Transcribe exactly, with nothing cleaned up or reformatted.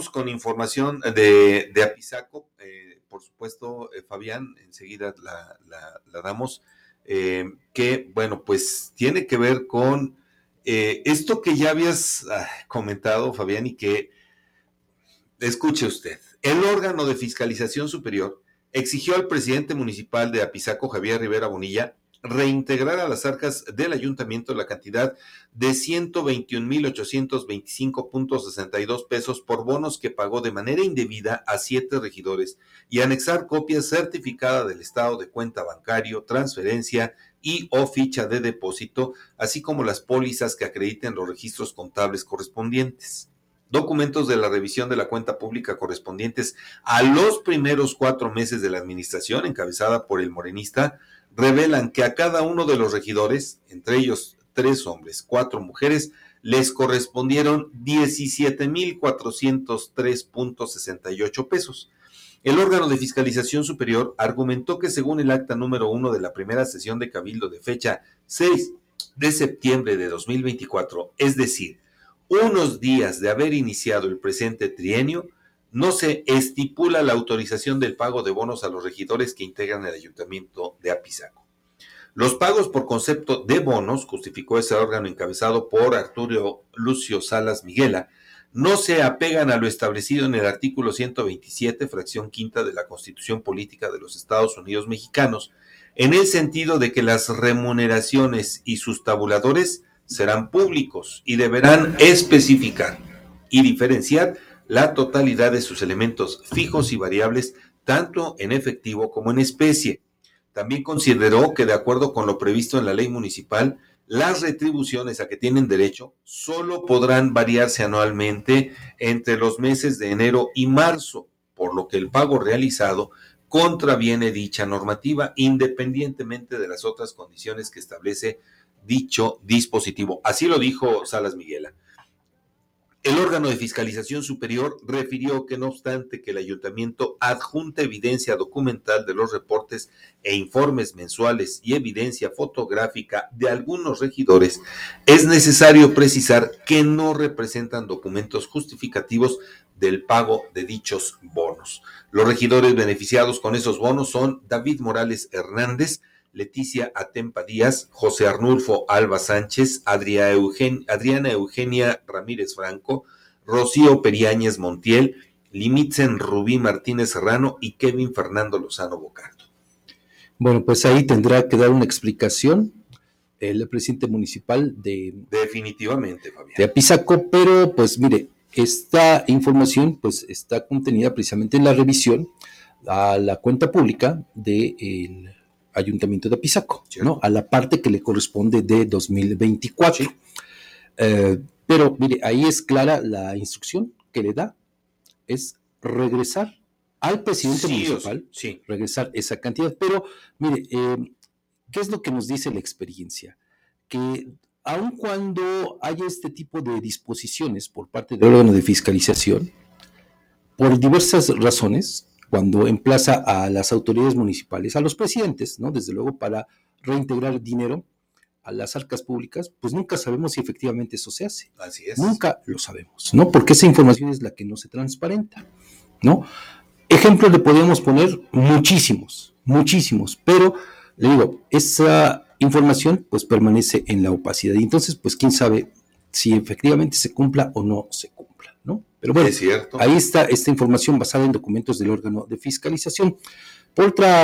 con información de, de Apizaco, eh, por supuesto, eh, Fabián, enseguida la, la, la damos, eh, que, bueno, pues tiene que ver con eh, esto que ya habías ah, comentado, Fabián, y que, escuche usted, el órgano de fiscalización superior exigió al presidente municipal de Apizaco, Javier Rivera Bonilla, reintegrar a las arcas del ayuntamiento la cantidad de ciento veintiún mil ochocientos veinticinco punto sesenta y dos pesos por bonos que pagó de manera indebida a siete regidores y anexar copias certificadas del estado de cuenta bancario, transferencia y o ficha de depósito, así como las pólizas que acrediten los registros contables correspondientes. Documentos de la revisión de la cuenta pública correspondientes a los primeros cuatro meses de la administración, encabezada por el morenista, revelan que a cada uno de los regidores, entre ellos tres hombres, cuatro mujeres, les correspondieron diecisiete mil cuatrocientos tres punto sesenta y ocho pesos. El órgano de fiscalización superior argumentó que según el acta número uno de la primera sesión de Cabildo de fecha seis de septiembre de dos mil veinticuatro, es decir, unos días de haber iniciado el presente trienio, no se estipula la autorización del pago de bonos a los regidores que integran el ayuntamiento de Apizaco. Los pagos por concepto de bonos, justificó ese órgano encabezado por Arturo Lucio Salas Miguela, no se apegan a lo establecido en el artículo ciento veintisiete, fracción quinta de la Constitución Política de los Estados Unidos Mexicanos, en el sentido de que las remuneraciones y sus tabuladores serán públicos y deberán especificar y diferenciar la totalidad de sus elementos fijos y variables, tanto en efectivo como en especie. También consideró que, de acuerdo con lo previsto en la ley municipal, las retribuciones a que tienen derecho solo podrán variarse anualmente entre los meses de enero y marzo, por lo que el pago realizado contraviene dicha normativa, independientemente de las otras condiciones que establece dicho dispositivo. Así lo dijo Salas Miguela. El órgano de fiscalización superior refirió que no obstante que el ayuntamiento adjunta evidencia documental de los reportes e informes mensuales y evidencia fotográfica de algunos regidores, es necesario precisar que no representan documentos justificativos del pago de dichos bonos. Los regidores beneficiados con esos bonos son David Morales Hernández, Leticia Atempa Díaz, José Arnulfo Alba Sánchez, Adriana Eugenia, Adriana Eugenia Ramírez Franco, Rocío Periáñez Montiel, Limitzen Rubí Martínez Serrano y Kevin Fernando Lozano Bocardo. Bueno, pues ahí tendrá que dar una explicación el presidente municipal de... Definitivamente, Fabián. De Apizaco, pero pues mire, esta información pues está contenida precisamente en la revisión a la cuenta pública del... De Ayuntamiento de Apizaco, sí, ¿no? A la parte que le corresponde de dos mil veinticuatro. Sí. Eh, pero, mire, ahí es clara la instrucción que le da, es regresar al presidente sí, municipal, sí. regresar esa cantidad. Pero, mire, eh, ¿qué es lo que nos dice la experiencia? Que aun cuando haya este tipo de disposiciones por parte del órgano de fiscalización, por diversas razones, cuando emplaza a las autoridades municipales, a los presidentes, ¿no? Desde luego para reintegrar dinero a las arcas públicas, pues nunca sabemos si efectivamente eso se hace. Así es. Nunca lo sabemos, ¿no? Porque esa información es la que no se transparenta, ¿no? Ejemplos le podríamos poner muchísimos, muchísimos, pero le digo, esa información pues permanece en la opacidad y entonces pues quién sabe si efectivamente se cumpla o no se cumpla, ¿no? Pero bueno, es cierto. Ahí está esta información basada en documentos del órgano de fiscalización. Por otra